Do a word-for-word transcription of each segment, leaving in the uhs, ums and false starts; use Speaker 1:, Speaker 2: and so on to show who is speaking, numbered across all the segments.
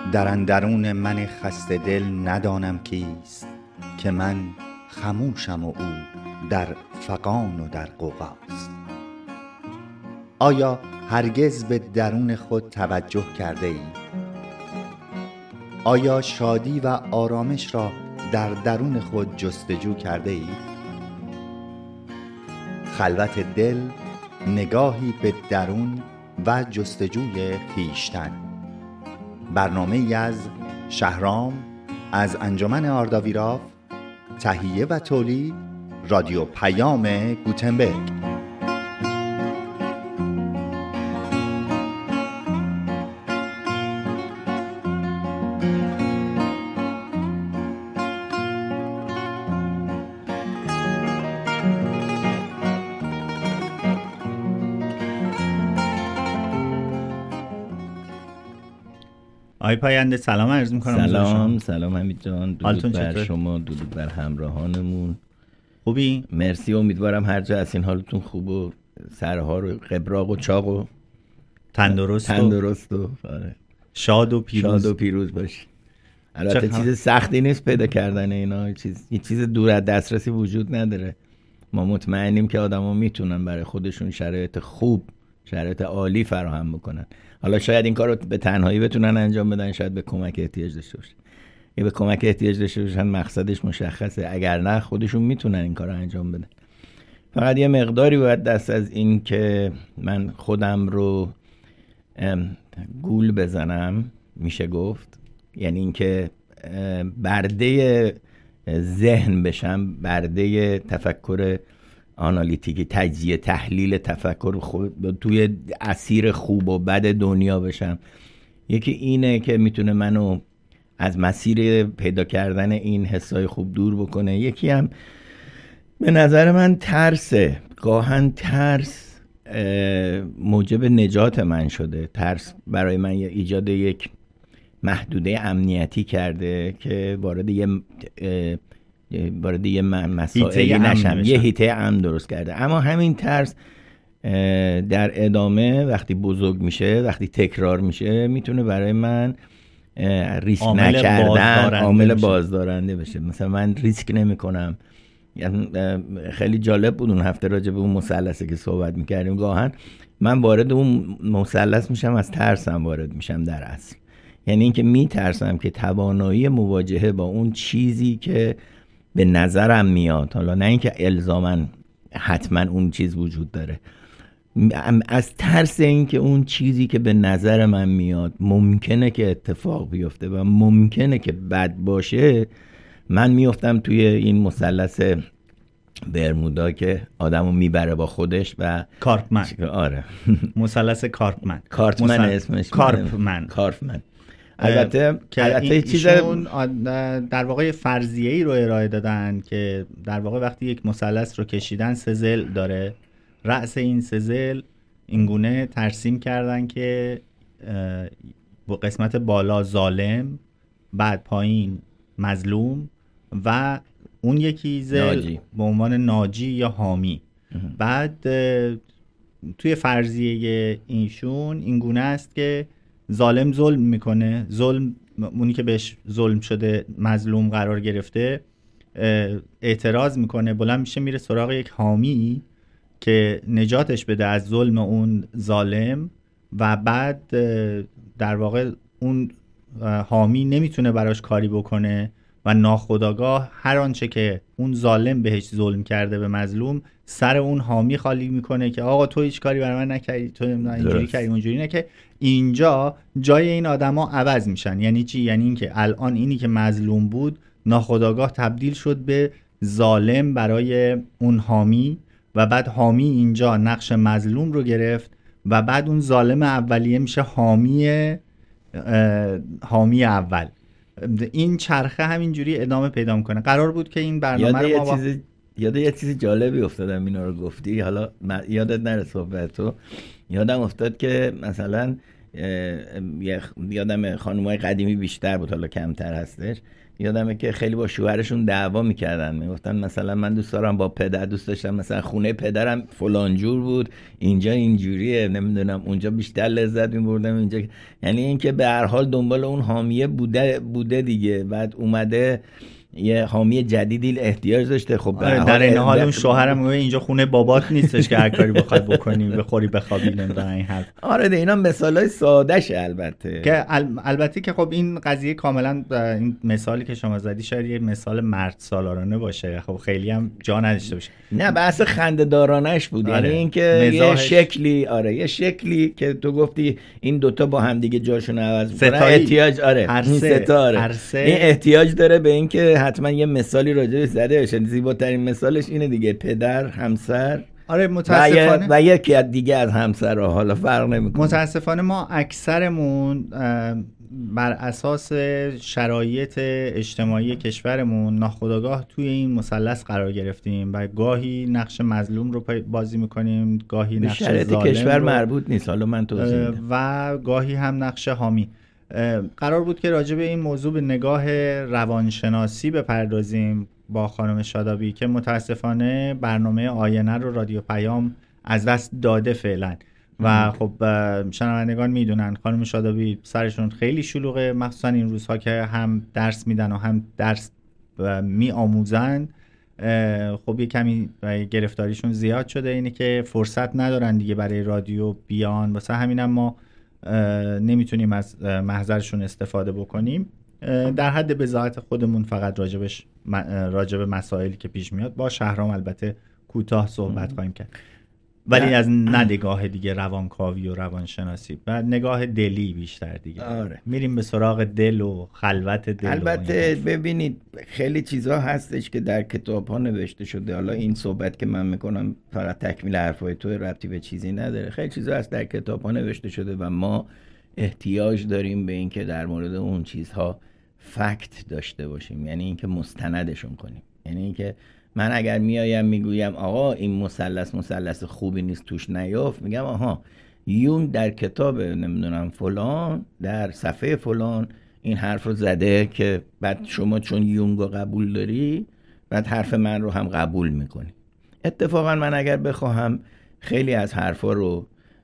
Speaker 1: در اندرون من خسته دل ندانم کیست، که من خموشم و او در فغان و در غوغاست. آیا هرگز به درون خود توجه کرده ای؟ آیا شادی و آرامش را در درون خود جستجو کرده ای؟ خلوت دل، نگاهی به درون و جستجوی خویشتن. برنامه ای از شهرام از انجمن آرداویراف، تهیه و تولید رادیو پیام گوتنبرگ.
Speaker 2: آی پاینده سلام عرض می‌کنم.
Speaker 3: سلام سلام حمید جان، درود بر
Speaker 2: چطور؟
Speaker 3: شما، درود بر همراهانمون.
Speaker 2: خوبی؟
Speaker 3: مرسی، امیدوارم هر جا هستین حالتون خوب و سرها رو قبراق و چاق و
Speaker 2: تندرست و
Speaker 3: تندرست و آره.
Speaker 2: شاد و پیروز
Speaker 3: شاد و پیروز باشی. البته
Speaker 2: چه
Speaker 3: چیز سختی نیست پیدا کردن اینا، چیز یه چیز دور از دسترسی وجود نداره. ما مطمئنیم که آدما میتونن برای خودشون شرایط خوب، شرایط عالی فراهم بکنن. حالا شاید این کار رو به تنهایی بتونن انجام بدن، شاید به کمک احتیاج داشته باشن. یه به کمک احتیاج داشته باشن مقصدش مشخصه، اگر نه خودشون میتونن این کار رو انجام بدن. فقط یه مقداری باید دست از این که من خودم رو گول بزنم میشه گفت، یعنی این که برده ذهن بشم، برده تفکر آنالیتیکی، تجزیه تحلیل تفکر خود توی اسیر خوب و بد دنیا بشم. یکی اینه که میتونه منو از مسیر پیدا کردن این حسای خوب دور بکنه. یکی هم به نظر من ترسه. گاهن ترس موجب نجات من شده. ترس برای من ایجاد یک محدوده امنیتی کرده که وارد یه وارد یه مسائلی نشم، یه هیته امن درست کرده. اما همین ترس در ادامه وقتی بزرگ میشه، وقتی تکرار میشه، میتونه برای من ریسک نکردن عامل بازدارنده بشه. مثلا من ریسک نمی کنم. خیلی جالب بود اون هفته راجع به اون مثلثی که صحبت میکردیم. گاهن من وارد اون مثلث میشم، از ترسم وارد میشم در اصل. یعنی اینکه میترسم که توانایی مواجهه با اون چیزی که به نظرم میاد، حالا نه اینکه الزاماً حتما اون چیز وجود داره، از ترس اینکه اون چیزی که به نظر من میاد ممکنه که اتفاق بیفته و ممکنه که بد باشه، من میافتم توی این مثلث برمودا که آدمو میبره با خودش و
Speaker 2: کارپمن.
Speaker 3: آره
Speaker 2: مثلث کارپمن.
Speaker 3: کارپمن مسل... اسمش
Speaker 2: کارپمن.
Speaker 3: کارپمن. البته
Speaker 2: که
Speaker 3: البته چیز
Speaker 2: در واقع فرضیه‌ای رو ارائه دادن که در واقع وقتی یک مثلث رو کشیدن سزل داره، رأس این سزل اینگونه ترسیم کردن که قسمت بالا ظالم، بعد پایین مظلوم و اون یکی زل به عنوان ناجی یا حامی. بعد توی فرضیه اینشون اینگونه است که ظالم ظلم میکنه، ظلم اونی که بهش ظلم شده مظلوم قرار گرفته اعتراض میکنه، بلند میشه میره سراغ یک حامی که نجاتش بده از ظلم اون ظالم و بعد در واقع اون حامی نمیتونه براش کاری بکنه و ناخودآگاه هر آنچه که اون ظالم بهش ظلم کرده به مظلوم سر اون حامی خالی میکنه که آقا تو هیچ کاری برای من نکردی، تو اینجوری کردی اونجوری نه. که اینجا جای این آدما عوض میشن. یعنی چی؟ یعنی این که الان اینی که مظلوم بود ناخودآگاه تبدیل شد به ظالم برای اون حامی و بعد حامی اینجا نقش مظلوم رو گرفت و بعد اون ظالم اولیه میشه حامی حامی اول. این چرخه همینجوری ادامه پیدا میکنه. قرار بود که این برنامه رو ما با...
Speaker 3: چیز... یاد یه چیزی جالبی افتادم اینا رو گفتی، حالا یادت نره صحبتو. یادم افتاد که مثلا یادم خانومای قدیمی بیشتر بود، حالا کمتر هستش، یادمه که خیلی با شوهرشون دعوا میکردن، میگفتن مثلا من دوست دارم با پدر دوست داشتم مثلا خونه پدرم فلان جور بود، اینجا اینجوریه، نمیدونم اونجا بیشتر لذت میبردم اینجا. یعنی اینکه به هر حال دنبال اون حامیه بوده بوده دیگه، بعد اومده یه حامی جدیدی احتیاج داشته. خب
Speaker 2: آره در این حال اون شوهرم میگه اینجا خونه بابات نیستش که هر کاری بخوای بکنی، بخوری بخوابی، نمیدونم این حرف.
Speaker 3: آره ده اینا مثالای ساده شه البته
Speaker 2: که البته که خب این قضیه کاملا این مثالی که شما زدی شاید یه مثال مرد سالارانه باشه، خب خیلی هم جا نداشته باشه.
Speaker 3: نه بحث خنده‌دارانش بود.
Speaker 2: آره.
Speaker 3: یعنی اینکه یه
Speaker 2: مزاحش.
Speaker 3: شکلی آره یه شکلی که تو گفتی این دوتا با هم دیگه جاشون عوض می‌کنن،
Speaker 2: ستایی.
Speaker 3: احتیاج آره
Speaker 2: عرصه.
Speaker 3: این ستاره
Speaker 2: عرصه.
Speaker 3: این احتیاج داره به اینکه حتما یه مثالی راجعش زده بشه. زیباترین مثالش اینه دیگه، پدر همسر
Speaker 2: آره متاسفانه
Speaker 3: و یکی از دیگه از همسرها، حالا فرق نمیکنه.
Speaker 2: متاسفانه ما اکثرمون بر اساس شرایط اجتماعی کشورمون ناخودآگاه توی این مثلث قرار گرفتیم و گاهی نقش مظلوم رو بازی میکنیم، گاهی نقش
Speaker 3: شرایط
Speaker 2: ظالم
Speaker 3: کشور
Speaker 2: رو
Speaker 3: مربوط نیست، حالا من توضیح میدم،
Speaker 2: و گاهی هم نقش حامی. قرار بود که راجع به این موضوع به نگاه روانشناسی بپردازیم با خانم شادابی که متاسفانه برنامه آینه رو رادیو پیام از دست داده فعلا و خب شنوندگان میدونن خانم شادابی سرشون خیلی شلوغه، مخصوصا این روزها که هم درس میدن و هم درس می آموزن. خب یه کمی گرفتاریشون زیاد شده، اینه که فرصت ندارن دیگه برای رادیو بیان، واسه همینم ما نمیتونیم از محضرشون استفاده بکنیم. در حد بضاعت خودمون فقط راجبش راجب مسائلی که پیش میاد با شهرام البته کوتاه صحبت خواهیم کرد، ولی از نگاه دیگه روانکاوی و روانشناسی و نگاه دلی بیشتر دیگه.
Speaker 3: آره.
Speaker 2: میریم به سراغ دل و خلوت دل.
Speaker 3: البته ببینید خیلی چیزا هستش که در کتاب ها نوشته شده، حالا این صحبت که من میکنم فقط تکمیل حرفای تو، ربطی به چیزی نداره. خیلی چیزا هست در کتاب ها نوشته شده و ما احتیاج داریم به این که در مورد اون چیزها فکت داشته باشیم، یعنی اینکه مستندشون کنیم. یعنی اینکه من اگر میایم میگویم آقا این مثلث مثلث خوبی نیست توش نیافت، میگم آها یونگ در کتاب نمیدونم فلان در صفحه فلان این حرف رو زده، که بعد شما چون یونگ رو قبول داری بعد حرف من رو هم قبول میکنی. اتفاقا من اگر بخواهم خیلی از حرفا رو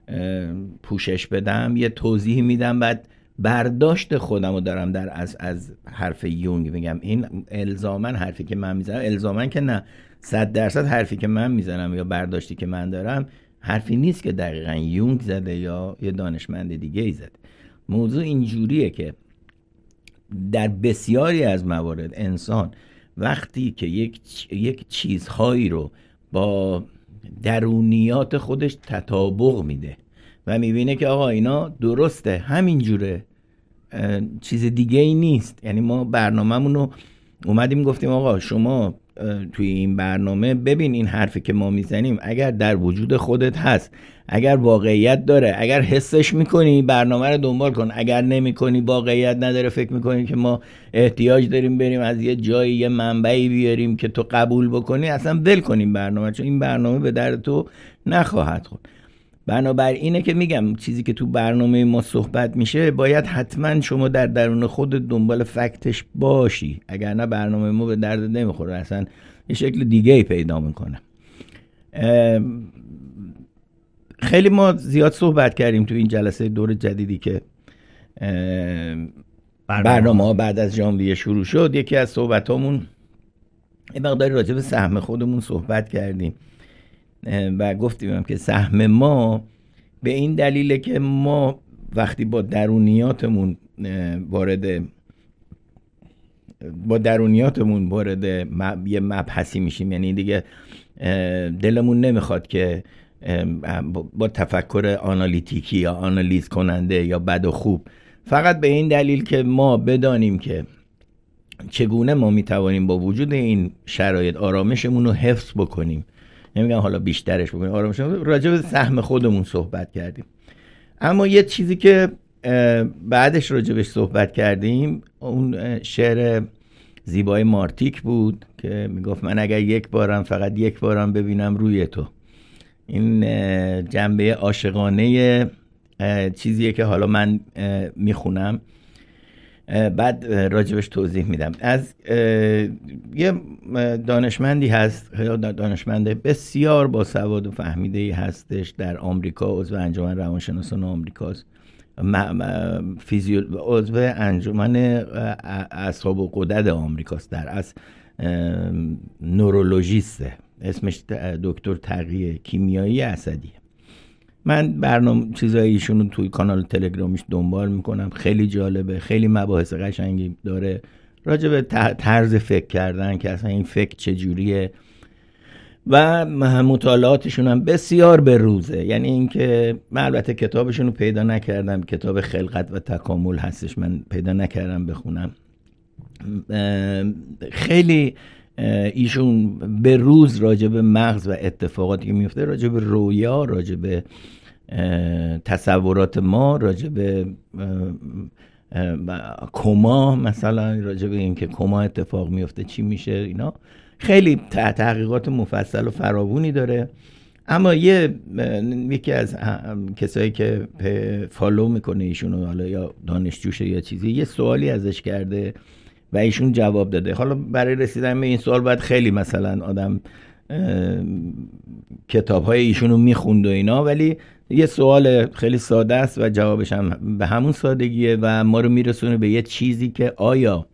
Speaker 3: پوشش بدم، یه توضیح میدم، بعد برداشت خودم رو دارم در از از حرف یونگ میگم این الزاماً حرفی که من میزنم، الزاماً که نه، صد درصد حرفی که من میزنم یا برداشتی که من دارم حرفی نیست که دقیقاً یونگ زده یا یه دانشمند دیگه ای زده. موضوع اینجوریه که در بسیاری از موارد انسان وقتی که یک یک چیزهایی رو با درونیات خودش تطابق میده و میبینه که آقا اینا درسته، همینجوره، چیز دیگه ای نیست. یعنی ما برنامه‌مون رو اومدیم گفتیم آقا شما توی این برنامه ببین این حرفی که ما میزنیم اگر در وجود خودت هست، اگر واقعیت داره، اگر حسش میکنی برنامه رو دنبال کن، اگر نمیکنی واقعیت نداره، فکر میکنی که ما احتیاج داریم بریم از یه جایی یه منبعی بیاریم که تو قبول بکنی، اصلا ول کنیم برنامه، چون این برنامه به درد تو نخواهد خورد. بنابراینه که میگم چیزی که تو برنامه ما صحبت میشه باید حتما شما در درون خود دنبال فکتش باشی، اگر نه برنامه ما به درد نمیخوره، اصلا یه شکل دیگه ای پیدا میکنه. خیلی ما زیاد صحبت کردیم تو این جلسه دور جدیدی که برنامه ها بعد از ژانویه شروع شد. یکی از صحبتامون یه مقداری راجع به سهم خودمون صحبت کردیم و گفتیم که سهم ما به این دلیله که ما وقتی با درونیاتمون وارد با درونیاتمون وارد یه مبحثی میشیم، یعنی دیگه دلمون نمیخواد که با تفکر آنالیتیکی یا آنالیز کننده یا بد و خوب، فقط به این دلیل که ما بدانیم که چگونه ما میتوانیم با وجود این شرایط آرامشمون رو حفظ بکنیم، نمیگم حالا بیشترش بکنیم، آرامشمون، راجع به سهم خودمون صحبت کردیم. اما یه چیزی که بعدش راجبش صحبت کردیم اون شعر زیبای مارتیک بود که میگفت من اگر یک بارم فقط یک بارم ببینم روی تو. این جنبه عاشقانه چیزیه که حالا من میخونم بعد راجبش توضیح میدم. از یه دانشمندی هست، دانشمند بسیار با سواد و فهمیده‌ای هستش، در آمریکا عضو انجمن روانشناسان آمریکاست، فیزیو عضو انجمن اعصاب و غدد آمریکاست، در از نورولوژیسته، اسمش دکتر تقی کیمیایی اسدی. من برنامه چیزای ایشونو توی کانال تلگرامیش دنبال میکنم، خیلی جالبه، خیلی مباحث قشنگی داره راجع به طرز فکر کردن که اصلا این فکر چجوریه و مطالعاتشون هم بسیار به روزه. یعنی اینکه من البته کتابشون رو پیدا نکردم، کتاب خلقت و تکامل هستش، من پیدا نکردم بخونم. خیلی ایشون به روز راجع به مغز و اتفاقاتی که میفته، راجع به رویا، راجع به تصورات ما، راجع به کما، مثلا راجع به اینکه کما اتفاق میفته چی میشه، اینا خیلی تحقیقات مفصل و فراوانی داره. اما یه یکی از کسایی که فالو میکنه ایشونو، حالا یا دانشجوشه یا چیزی، یه سوالی ازش کرده و ایشون جواب داده. حالا برای رسیدن به این سوال باید خیلی مثلا آدم کتاب‌های ایشونو میخوند و اینا، ولی یه سوال خیلی ساده است و جوابش هم به همون سادگیه و ما رو میرسونه به یه چیزی که آیا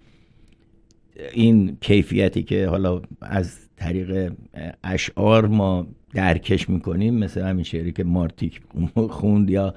Speaker 3: این کیفیتی که حالا از طریق اشعار ما درکش میکنیم، مثل همین شعری که مارتیک خوند یا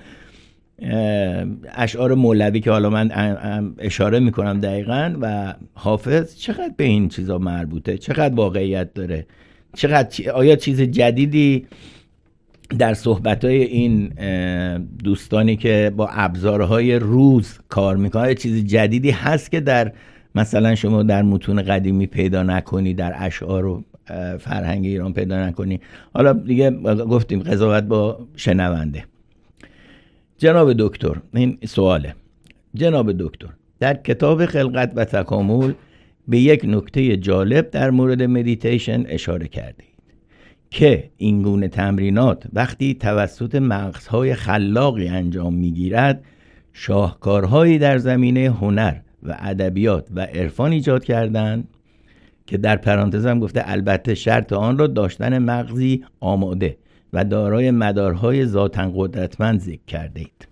Speaker 3: اشعار مولوی که حالا من اشاره میکنم دقیقاً، و حافظ، چقدر به این چیزا مربوطه، چقدر واقعیت داره، چقدر آیا چیز جدیدی در صحبت‌های این دوستانی که با ابزارهای روز کار میکنن، چیز جدیدی هست که در مثلا شما در متون قدیمی پیدا نکنی، در اشعار و فرهنگ ایران پیدا نکنی. حالا دیگه گفتیم قضاوت با شنونده. جناب دکتر، این سواله. جناب دکتر، در کتاب خلقت و تکامل به یک نکته جالب در مورد مدیتیشن اشاره کردید که این گونه تمرینات وقتی توسط مغزهای خلاقی انجام میگیرد، شاهکارهایی در زمینه هنر و ادبیات و عرفان ایجاد کردند که در پرانتز هم گفته البته شرط آن را داشتن مغزی آماده و دارای مدارهای ذاتاً قدرتمند ذکر کردید.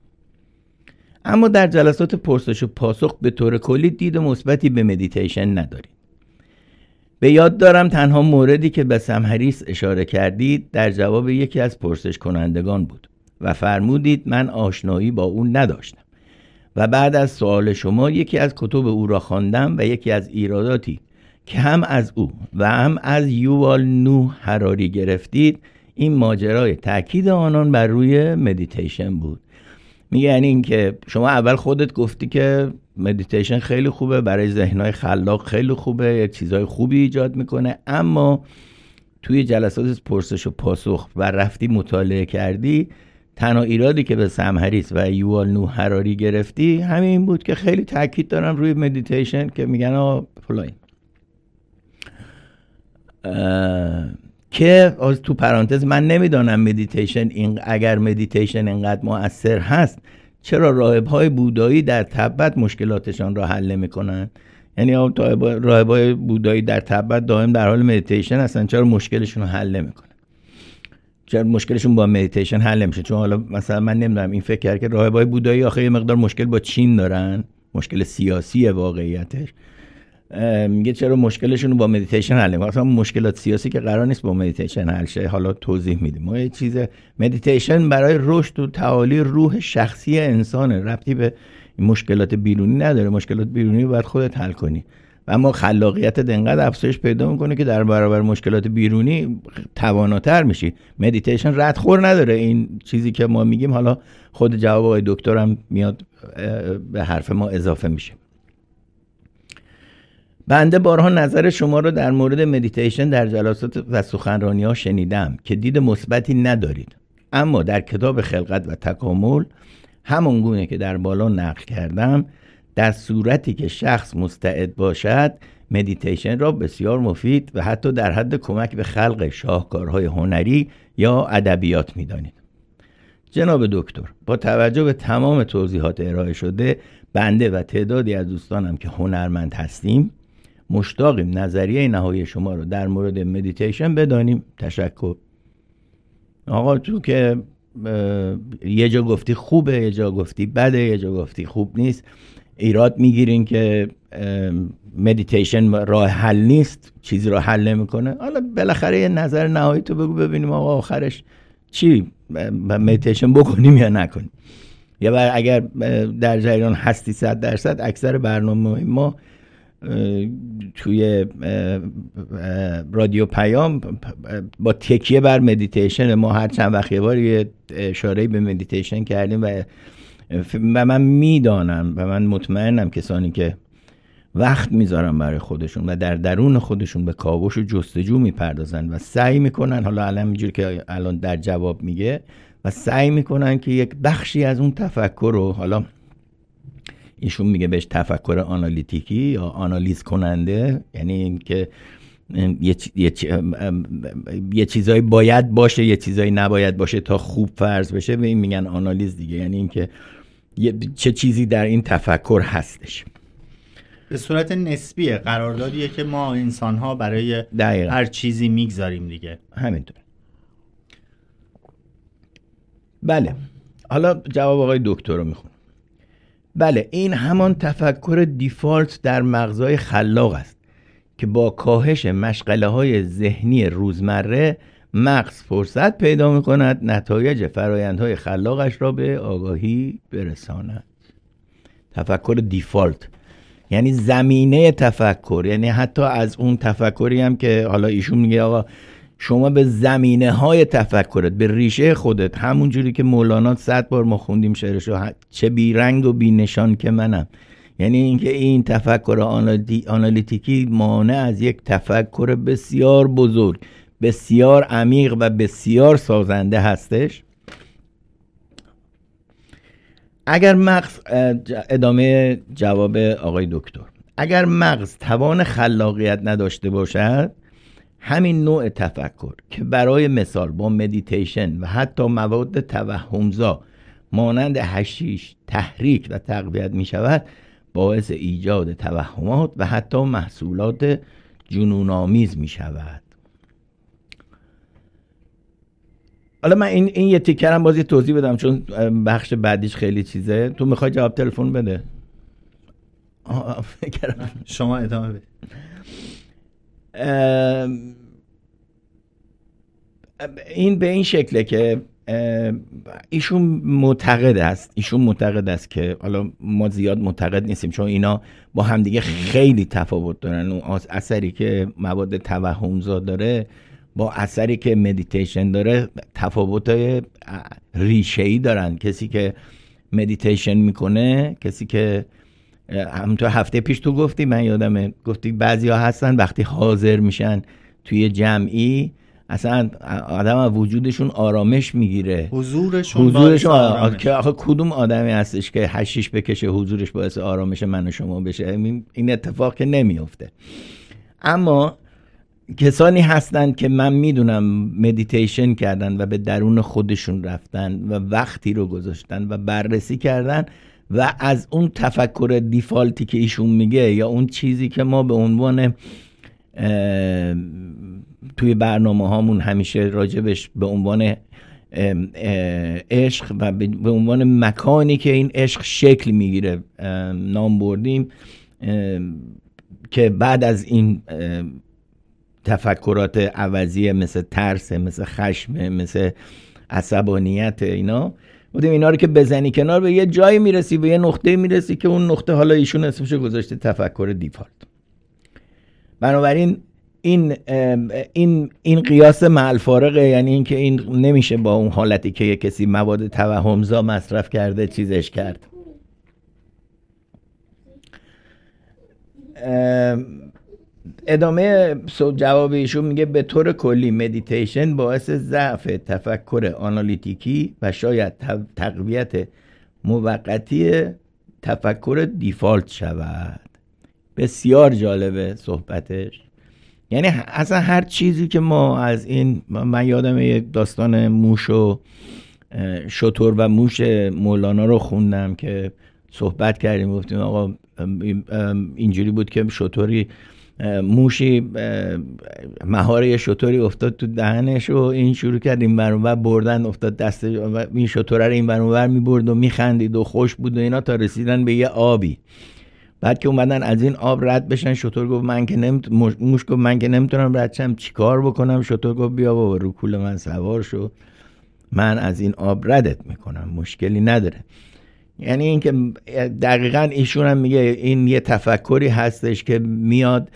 Speaker 3: اما در جلسات پرسش و پاسخ به طور کلی دید مثبتی به مدیتیشن ندارید. به یاد دارم تنها موردی که به سم هریس اشاره کردید در جواب یکی از پرسش کنندگان بود و فرمودید من آشنایی با اون نداشتم و بعد از سوال شما یکی از کتب او را خواندم و یکی از ایراداتی که هم از او و هم از یووال نوح هراری گرفتید این ماجرای تاکید آنان بر روی مدیتیشن بود. میگه یعنی این که شما اول خودت گفتی که مدیتیشن خیلی خوبه، برای ذهنهای خلاق خیلی خوبه، چیزهای خوبی ایجاد میکنه، اما توی جلسات پرسش و پاسخ و رفتی مطالعه کردی، تنها ایرادی که به سم هریس و یووال نوح هراری گرفتی همین بود که خیلی تاکید دارن روی مدیتیشن، که میگن آه فلان، که از تو پرانتز من نمیدانم مدیتیشن این اگر مدیتیشن اینقدر مؤثر هست چرا راهب‌های بودایی در تبت مشکلاتشان را حل نمی‌کنن؟ یعنی راهب‌های بودایی در تبت دائم در حال مدیتیشن هستن، چرا مشکلشون رو حل نمی‌کنن؟ چرا مشکلشون با مدیتیشن حل نمیشه؟ چون حالا مثلا من نمیدونم، این فکر کرد که راهب‌های بودایی آخه یه مقدار مشکل با چین دارن، مشکل سیاسی واقعیتش، میگه چرا مشکلشون رو با مدیتیشن حل نمی‌کنن؟ اصلا مشکلات سیاسی که قرار نیست با مدیتیشن حل شه. حالا توضیح میدیم. ما یه چیز مدیتیشن برای رشد و تعالی روح شخصی انسانه، ربطی به مشکلات بیرونی نداره. مشکلات بیرونی رو باید خودت حل کنی و اما خلاقیت انقدر افزایش پیدا میکنه که در برابر مشکلات بیرونی تواناتر میشی. مدیتیشن ردخور نداره، این چیزی که ما میگیم. حالا خود جواب آقای دکتر هم میاد به حرف ما اضافه میشه. بنده بارها نظر شما رو در مورد مدیتیشن در جلسات و سخنرانی‌ها شنیدم که دید مثبتی ندارید، اما در کتاب خلقت و تکامل همون گونه که در بالا نقل کردم، در صورتی که شخص مستعد باشد مدیتیشن را بسیار مفید و حتی در حد کمک به خلق شاهکارهای هنری یا ادبیات می‌دانید. جناب دکتر، با توجه به تمام توضیحات ارائه شده، بنده و تعدادی از دوستانم که هنرمند هستیم مشتاقیم نظریه نهایی شما رو در مورد مدیتیشن بدانیم. تشکر. آقا تو که یه جا گفتی خوبه، یه جا گفتی بده، یه جا گفتی خوب نیست، ایراد میگیرین که مدیتیشن راه حل نیست، چیزی رو حل نمیکنه. حالا بالاخره یه نظر نهایی تو بگو ببینیم آقا آخرش چی، مدیتیشن بکنیم یا نکنیم. یا اگر در جریان هستی صد درصد، اکثر برنامه ما توی رادیو پیام با تکیه بر مدیتیشن، ما هر چند وقت یه بار یه اشاره به مدیتیشن کردیم و و من میدانم و من مطمئنم کسانی که وقت میذارن برای خودشون و در درون خودشون به کاوش و جستجو میپردازن و سعی میکنن، حالا الان اینجوری که الان در جواب میگه، و سعی میکنن که یک بخشی از اون تفکر رو، حالا ایشون میگه بهش تفکر آنالیتیکی یا آنالیز کننده، یعنی این که یه, چ... یه, چ... یه چیزایی باید باشه یه چیزایی نباید باشه تا خوب فرض بشه، به این میگن آنالیز دیگه. یعنی این که یه... چه چیزی در این تفکر هستش.
Speaker 2: به صورت نسبیه، قراردادیه که ما انسان‌ها برای
Speaker 3: دقیقا
Speaker 2: هر چیزی میگذاریم دیگه.
Speaker 3: همینطور. بله، حالا جواب آقای دکتر رو میخونم. بله، این همان تفکر دیفالت در مغزای خلاق است که با کاهش مشغله های ذهنی روزمره مغز فرصت پیدا می کند نتایج فرایندهای خلاقش را به آگاهی برساند. تفکر دیفالت یعنی زمینه تفکر، یعنی حتی از اون تفکری هم که حالا ایشون میگه آقا شما به زمینه های تفکرت، به ریشه خودت، همون جوری که مولانا صد بار ما خوندیم شعرشو، چه بی رنگ و بی نشان که منم، یعنی اینکه این تفکر آنالیتیکی مانع از یک تفکر بسیار بزرگ، بسیار عمیق و بسیار سازنده هستش. اگر مغز، ادامه جواب آقای دکتر، اگر مغز توان خلاقیت نداشته باشد، همین نوع تفکر که برای مثال با مدیتیشن و حتی مواد توهمزا مانند حشیش تحریک و تقویت می شود، باعث ایجاد توهمات و حتی محصولات جنون‌آمیز می شود. حالا من این این یه تیکرم بازی توضیح بدم چون بخش بعدیش خیلی چیزه. تو میخوای جواب تلفن بده؟
Speaker 2: شما ادامه بده.
Speaker 3: این به این شکله که ایشون معتقد است ایشون معتقد است که، حالا ما زیاد معتقد نیستیم چون اینا با همدیگه خیلی تفاوت دارن. اون اثری که مواد توهمزا داره با اثری که مدیتیشن داره تفاوت‌های ریشه‌ای دارن. کسی که مدیتیشن میکنه، کسی که همونطور هفته پیش تو گفتی، من یادمه گفتی بعضیا هستن وقتی حاضر میشن توی جمعی اصلا آدم از وجودشون آرامش میگیره،
Speaker 2: حضورشون
Speaker 3: حضورشون آرامش. که آخه کدوم آدمی هستش که حشیش بکشه حضورش باعث آرامش من و شما بشه؟ این اتفاق که نمیفته. اما کسانی هستن که من میدونم مدیتیشن کردن و به درون خودشون رفتن و وقتی رو گذاشتن و بررسی کردن و از اون تفکر دیفالتی که ایشون میگه یا اون چیزی که ما به عنوان توی برنامه هامون همیشه راجبش به عنوان عشق و به عنوان مکانی که این عشق شکل میگیره نام بردیم، که بعد از این تفکرات عوضی مثل ترس، مثل خشم، مثل عصبانیت، اینا بودیم اینا رو که بزنی کنار به یه جایی میرسی، به یه نقطه میرسی که اون نقطه حالا ایشون اسمشو گذاشته تفکر دیفالت. بنابراین این این این قیاس مع الفارقه، یعنی این که این نمیشه با اون حالتی که یه کسی مواد توهمزا مصرف کرده چیزش کرد. ادامه جواب ایشون میگه به طور کلی مدیتیشن باعث ضعف تفکر آنالیتیکی و شاید تقویت موقتی تفکر دیفالت شود. بسیار جالبه صحبتش. یعنی اصلا هر چیزی که ما از این، من یادم یک داستان موش و شتر و موش مولانا رو خوندم که صحبت کردیم، گفتیم آقا اینجوری بود که شتری موشی مهاره شتری افتاد تو دهنش و این شروع کرد این ور اون ور بردن، افتاد دست این شتر رو این ور اون ور می‌برد و می‌خندید و خوش بود و اینا تا رسیدن به یه آبی. بعد که اومدن از این آب رد بشن، شتر گفت من که نمیت... موش گفت من که نمیتونم رد شم، چیکار بکنم؟ شتر گفت بیا بابا رو کوله من سوار شو، من از این آب ردت میکنم، مشکلی نداره. یعنی این که دقیقاً ایشون هم میگه این یه تفکری هستش که میاد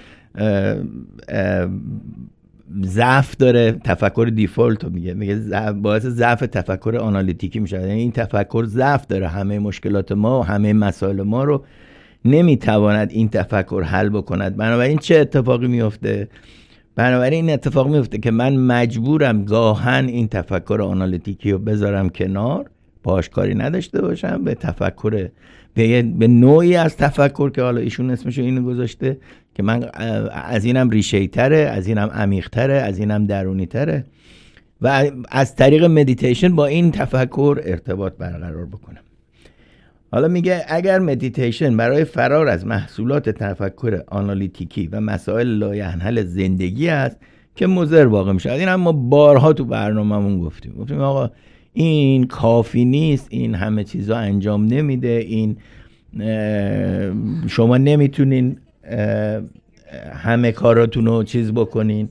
Speaker 3: ضعف داره، تفکر دیفالت رو میگه، میگه باعث ضعف تفکر آنالیتیکی میشه. یعنی این تفکر ضعف داره، همه مشکلات ما و همه مسائل ما رو نمیتواند این تفکر حل بکند. بنابراین چه اتفاقی میفته؟ بنابراین این اتفاق میفته که من مجبورم گاهن این تفکر آنالیتیکی رو بذارم کنار، باهاش کاری نداشته باشم، به تفکر به, به نوعی از تفکر که حالا ایشون اسمشو اینو گذاشته که من از اینم ریشه‌ای تره، از اینم عمیق تره، از اینم درونی تره و از طریق مدیتیشن با این تفکر ارتباط برقرار بکنم. حالا میگه اگر مدیتیشن برای فرار از محصولات تفکر آنالیتیکی و مسائل لاینحل زندگی است که مضر واقع میشه. این هم ما بارها تو برنامه‌مون گفتیم گفتیم آقا این کافی نیست، این همه چیزا انجام نمیده، این شما نمیتونین همه کاراتون رو چیز بکنین،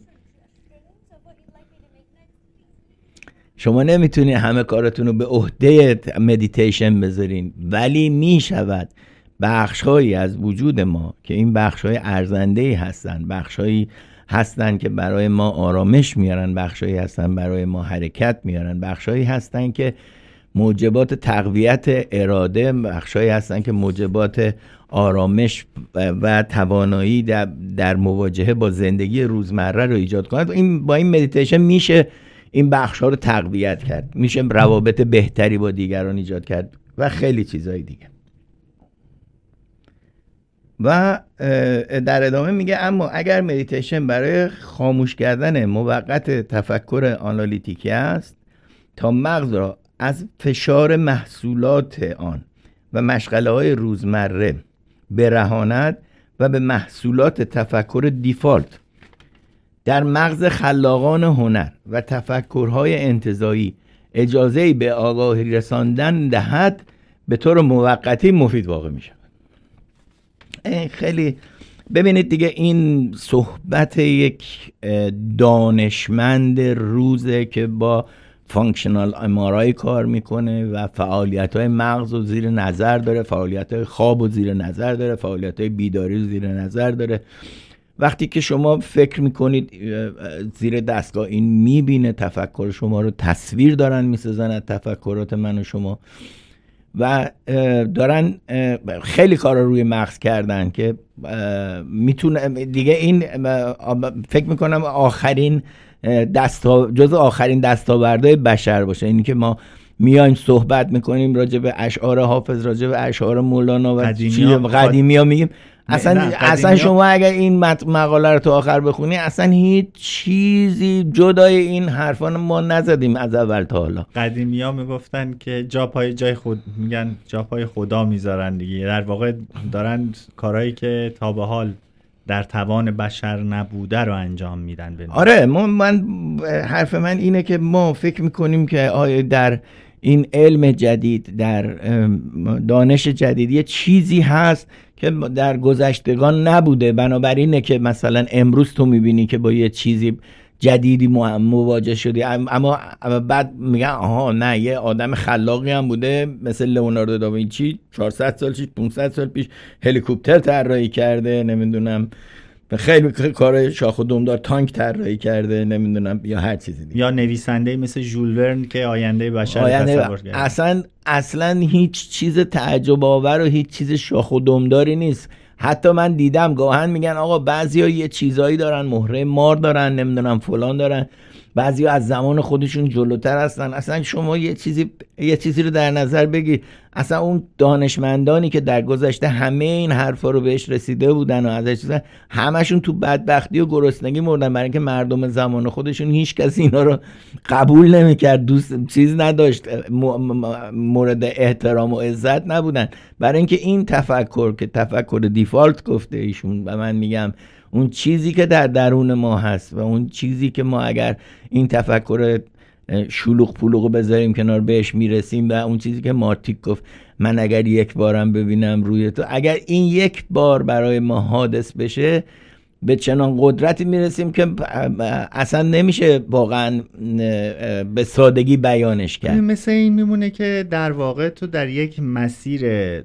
Speaker 3: شما نمیتونین همه کاراتون رو به عهده مدیتیشن بذارین، ولی میشود بخش‌هایی از وجود ما که این بخش‌های ارزنده‌ای هستن، بخش‌هایی هستن که برای ما آرامش میارن، بخشایی هستن برای ما حرکت میارن، بخشایی هستن که موجبات تقویت اراده، بخشایی هستن که موجبات آرامش و توانایی در, در مواجهه با زندگی روزمره رو ایجاد کنند. این با این مدیتیشن میشه این بخش‌ها رو تقویت کرد، میشه روابط بهتری با دیگران ایجاد کرد و خیلی چیزای دیگه. و در ادامه میگه اما اگر مدیتیشن برای خاموش کردن موقت تفکر آنالیتیکی است تا مغز را از فشار محصولات آن و مشغله های روزمره برهاند و به محصولات تفکر دیفالت در مغز خلاقان هنر و تفکرهای انتزاعی اجازه‌ای به آگاهی رساندن دهد، به طور موقتی مفید واقع میشه. خیلی ببینید دیگه این صحبت یک دانشمند روزه که با فانکشنال ام‌آرآی کار میکنه و فعالیت‌های مغز رو زیر نظر داره، فعالیت‌های خواب رو زیر نظر داره، فعالیت‌های بیداری رو زیر نظر داره. وقتی که شما فکر میکنید زیر دستگاه این میبینه تفکر شما رو، تصویر دارن میسازن از تفکرات من و شما و دارن خیلی کارا روی مغز کردن که میتونه دیگه این فکر میکنم آخرین دستا جز آخرین دستاوردهای بشر باشه، اینی که ما میایم صحبت میکنیم راجع به اشعار حافظ، راجع به اشعار مولانا و قدیمی ها میگیم اصلا اصلا شما اگر این مقاله رو تا آخر بخونی اصلا هیچ چیزی جدای این حرفان ما نزدیم از اول تا حالا.
Speaker 2: قدیمی ها میگفتن که جا پای جای خود، میگن جا پای خدا میذارن دیگه، در واقع دارن کارهایی که تا به حال در توان بشر نبوده رو انجام میدن.
Speaker 3: آره من, من حرف من اینه که ما فکر میکنیم که آیا در این علم جدید، در دانش جدید یه چیزی هست که در گذشتگان نبوده، بنابراینه که مثلا امروز تو میبینی که با یه چیزی جدیدی مواجه شدی، اما بعد میگن آها نه یه آدم خلاقی هم بوده مثل لئوناردو داوینچی چهارصد سال پیش پانصد سال پیش هلیکوپتر طراحی کرده، نمیدونم خیلی کار شاخ و دمدار تانک طراحی کرده، نمیدونم یا هر چیزی دیگه،
Speaker 2: یا نویسنده مثل ژول ورن که آینده بشر آینده تصور کرده.
Speaker 3: اصلا اصلا هیچ چیز تعجب آور و هیچ چیز شاخ و دمداری نیست. حتی من دیدم گاهن میگن آقا بعضیا یه چیزایی دارن، مهره مار دارن، نمیدونم فلان دارن، بعضیا از زمان خودشون جلوتر هستن. اصلا شما یه چیزی یه چیزی رو در نظر بگیر، اصلا اون دانشمندانی که در گذشته همه این حرفا رو بهش رسیده بودن و ازش چیزا، همشون تو بدبختی و گرسنگی مردن، برای اینکه مردم زمان خودشون هیچ کسی اینا رو قبول نمیکرد، دوست چیز نداشت، مورد احترام و عزت نبودن. برای اینکه این تفکر که تفکر دیفالت گفته ایشون و من میگم اون چیزی که در درون ما هست و اون چیزی که ما اگر این تفکر شلوغ پلوغ بذاریم کنار بهش میرسیم، و اون چیزی که مارتیک گفت من اگر یک بارم ببینم روی تو، اگر این یک بار برای ما حادث بشه به چنان قدرتی میرسیم که اصلا نمیشه واقعا به سادگی بیانش کرد.
Speaker 2: مثل این میمونه که در واقع تو در یک مسیر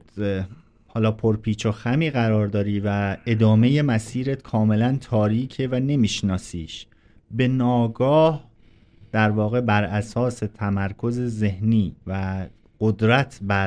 Speaker 2: حالا پرپیچ و خمی قرار داری و ادامه مسیرت کاملا تاریکه و نمیشناسیش، به ناگاه در واقع بر اساس تمرکز ذهنی و قدرت بر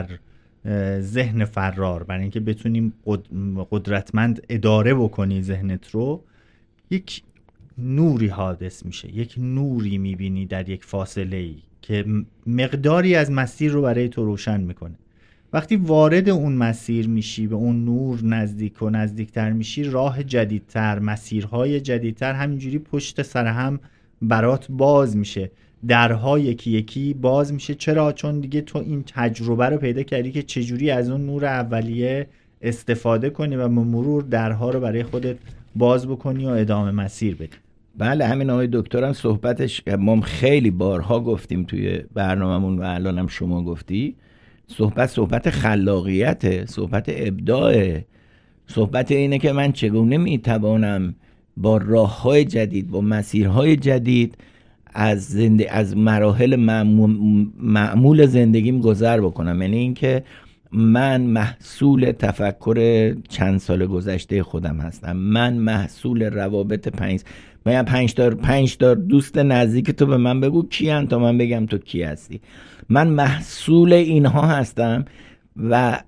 Speaker 2: ذهن فرار، برای اینکه بتونیم قدرتمند اداره بکنی ذهنت رو، یک نوری حادث میشه، یک نوری میبینی در یک فاصله ای که مقداری از مسیر رو برای تو روشن میکنه. وقتی وارد اون مسیر میشی، به اون نور نزدیک و نزدیکتر میشی، راه جدیدتر، مسیرهای جدیدتر همینجوری پشت سر هم برات باز میشه، درها یکی یکی باز میشه. چرا؟ چون دیگه تو این تجربه رو پیدا کردی که چجوری از اون نور اولیه استفاده کنی و به مرور درها رو برای خودت باز بکنی و ادامه مسیر بدی.
Speaker 3: بله، همین آقای دکترم صحبتش ما خیلی بارها گفتیم توی برنامه‌مون و الانم شما گفتی، صحبت صحبت خلاقیته، صحبت ابداعه، صحبت اینه که من چگونه میتوانم با راه‌های جدید، با مسیرهای جدید از زنده از مراحل معمول زندگیم گذر بکنم. یعنی اینکه من محصول تفکر چند سال گذشته خودم هستم، من محصول روابط پنج من پنج تا پنج تا دوست نزدیک تو به من بگو کیان تا من بگم تو کی هستی. من محصول اینها هستم و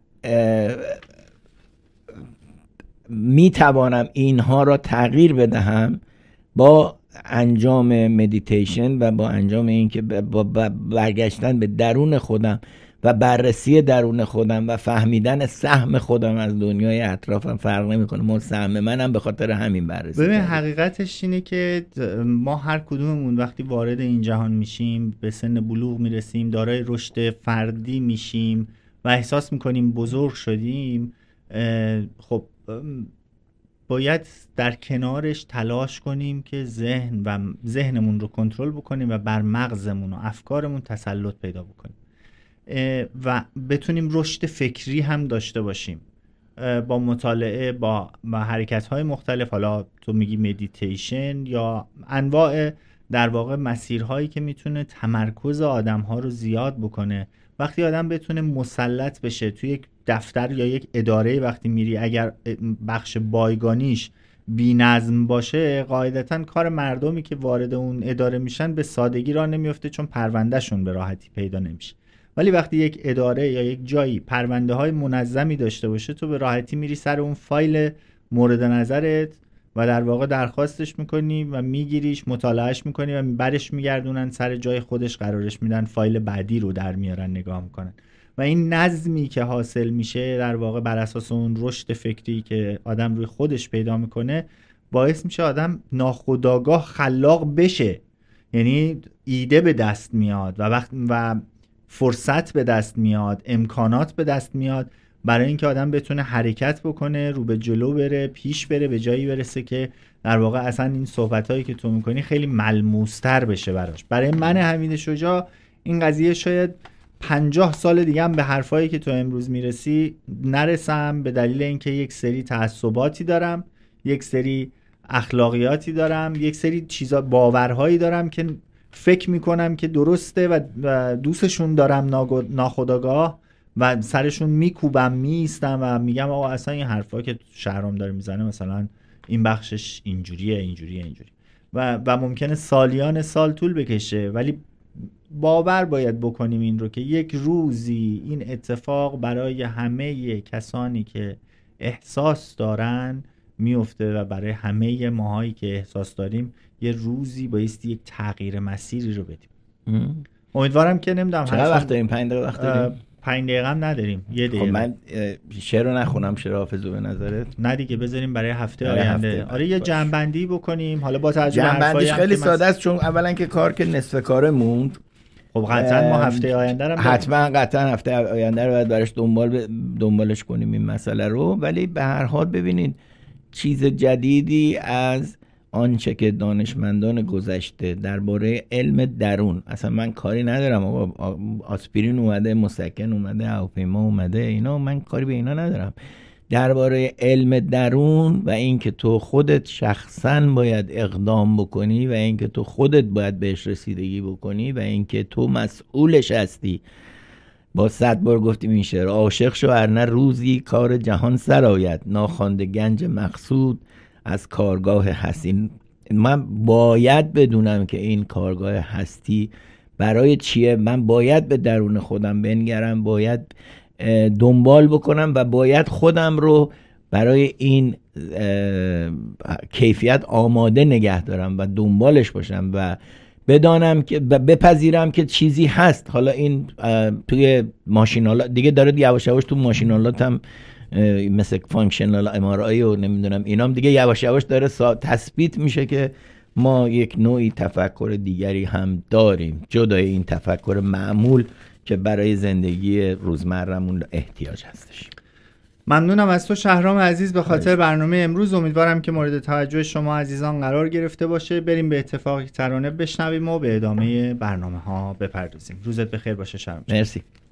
Speaker 3: می توانم اینها را تغییر بدهم با انجام مدیتیشن و با انجام این که با برگشتن به درون خودم و بررسی درون خودم و فهمیدن سهم خودم از دنیای اطرافم. فرق نمیکنه، من سهم منم به خاطر همین بررسی.
Speaker 2: ببین حقیقتش اینه که ما هر کدوممون وقتی وارد این جهان میشیم، به سن بلوغ میرسیم، دارای رشد فردی میشیم و احساس میکنیم بزرگ شدیم، خب باید در کنارش تلاش کنیم که ذهن و ذهنمون رو کنترل بکنیم و بر مغزمون و افکارمون تسلط پیدا بکنیم و بتونیم رشد فکری هم داشته باشیم با مطالعه، با حرکت‌های مختلف. حالا تو میگی مدیتیشن یا انواع در واقع مسیرهایی که میتونه تمرکز آدم‌ها رو زیاد بکنه. وقتی آدم بتونه مسلط بشه توی یک دفتر یا یک اداره، وقتی میری اگر بخش بایگانیش بی نظم باشه، قاعدتاً کار مردمی که وارد اون اداره میشن به سادگی راه نمیفته، چون پروندهشون به راحتی پیدا نمیشه. ولی وقتی یک اداره یا یک جایی پرونده های منظمی داشته باشه، تو به راحتی میری سر اون فایل مورد نظرت و در واقع درخواستش میکنی و میگیریش، مطالعهش میکنی و برش میگردونن سر جای خودش قرارش میدن، فایل بعدی رو در میارن نگاه میکنن. و این نظمی که حاصل میشه در واقع بر اساس اون رشد فکری که آدم روی خودش پیدا میکنه، باعث میشه آدم ناخودآگاه خلاق بشه. یعنی ایده به دست میاد و وقت و فرصت به دست میاد، امکانات به دست میاد برای اینکه آدم بتونه حرکت بکنه، رو به جلو بره، پیش بره، به جایی برسه که در واقع اصلا این صحبتایی که تو میکنی خیلی ملموستر بشه براش. برای من حمید شجاع این قضیه شاید پنجاه سال دیگه هم به حرفایی که تو امروز میرسی نرسم، به دلیل اینکه یک سری تعصباتی دارم، یک سری اخلاقیاتی دارم، یک سری چیزا باورهایی دارم که فکر میکنم که درسته و دوستشون دارم ناخودآگاه و سرشون میکوبم، میستم و میگم آقا اصلا این حرفا که شهرام داره میزنه مثلا این بخشش اینجوریه اینجوریه اینجوری و و ممکنه سالیان سال طول بکشه، ولی باور باید بکنیم این رو که یک روزی این اتفاق برای همه کسانی که احساس دارن میفته و برای همه ماهایی که احساس داریم یه روزی بایستی یک تغییر مسیری رو بدیم. امیدوارم که نمیدونم
Speaker 3: چقدر وقت داریم؟ پنج دقیقه وقت داریم؟
Speaker 2: پنج دقیقه هم نداریم، یه دقیقه.
Speaker 3: خب من شعر رو نخونم، شعر حافظو به نظرت؟
Speaker 2: نه دیگه، بذاریم برای هفته
Speaker 3: برای
Speaker 2: آینده.
Speaker 3: هفته
Speaker 2: آره یه جنبندی بکنیم. حالا با توجه به
Speaker 3: جنبندیش خیلی ساده است، چون اولا که کار که نصف کاره موند.
Speaker 2: خب قطعا ما هفته آینده رو
Speaker 3: حتما قطعا هفته آینده رو باید براش دنبال ب... دنبالش کنیم این مسئله رو. ولی به هر حال ببینید چیز جدیدی از آنچه که دانشمندان گذشته درباره علم درون، اصلا من کاری ندارم آقا آسپرین اومده، مسکن اومده، هواپیما اومده، اینا من کاری به اینا ندارم. درباره علم درون و اینکه تو خودت شخصا باید اقدام بکنی و اینکه تو خودت باید بهش رسیدگی بکنی و اینکه تو مسئولش هستی. با صد بار گفتیم این شعر، عاشق شو ارنه روزی کار جهان سر آید، ناخوانده گنج مقصود از کارگاه هستی. من باید بدونم که این کارگاه هستی برای چیه، من باید به درون خودم بنگرم، باید دنبال بکنم و باید خودم رو برای این کیفیت آماده نگه دارم و دنبالش باشم و بدانم که بپذیرم که چیزی هست. حالا این توی ماشینالات دیگه داره یواش یواش تو ماشینالات هم مثل فانکشنال ام آر آی و نمیدونم اینام دیگه یواش یواش داره تثبیت میشه که ما یک نوعی تفکر دیگری هم داریم جدای این تفکر معمول که برای زندگی روزمرمون احتیاج هستش.
Speaker 2: ممنونم از تو شهرام عزیز به خاطر برنامه امروز. امیدوارم که مورد توجه شما عزیزان قرار گرفته باشه. بریم به اتفاقی ترانه بشنویم و به ادامه برنامه ها بپردازیم. روزت بخیر باشه شهرام.
Speaker 3: مرسی.